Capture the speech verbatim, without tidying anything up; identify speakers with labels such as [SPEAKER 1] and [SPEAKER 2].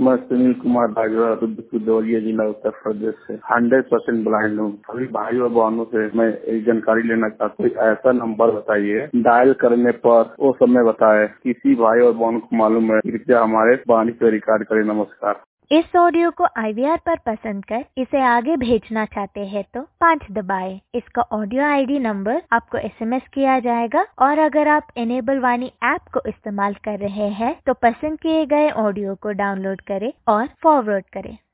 [SPEAKER 1] मैं सुनील कुमार राजवा दुदौलिया जिला उत्तर प्रदेश से हंड्रेड परसेंट ब्लाइंड हूँ। सभी भाई और बहनों से मैं एक जानकारी लेना चाहता हूँ। ऐसा नंबर बताइए डायल करने पर वो समय बताए, किसी भाई और बहन को मालूम है, कृपया हमारे वाणी पे रिकॉर्ड करें। नमस्कार।
[SPEAKER 2] इस ऑडियो को आई वी आर पर पसंद कर इसे आगे भेजना चाहते हैं तो पाँच दबाएं। इसका ऑडियो आई डी नंबर आपको एस एम एस किया जाएगा और अगर आप इनेबल वाणी ऐप को इस्तेमाल कर रहे हैं तो पसंद किए गए ऑडियो को डाउनलोड करें और फॉरवर्ड करें।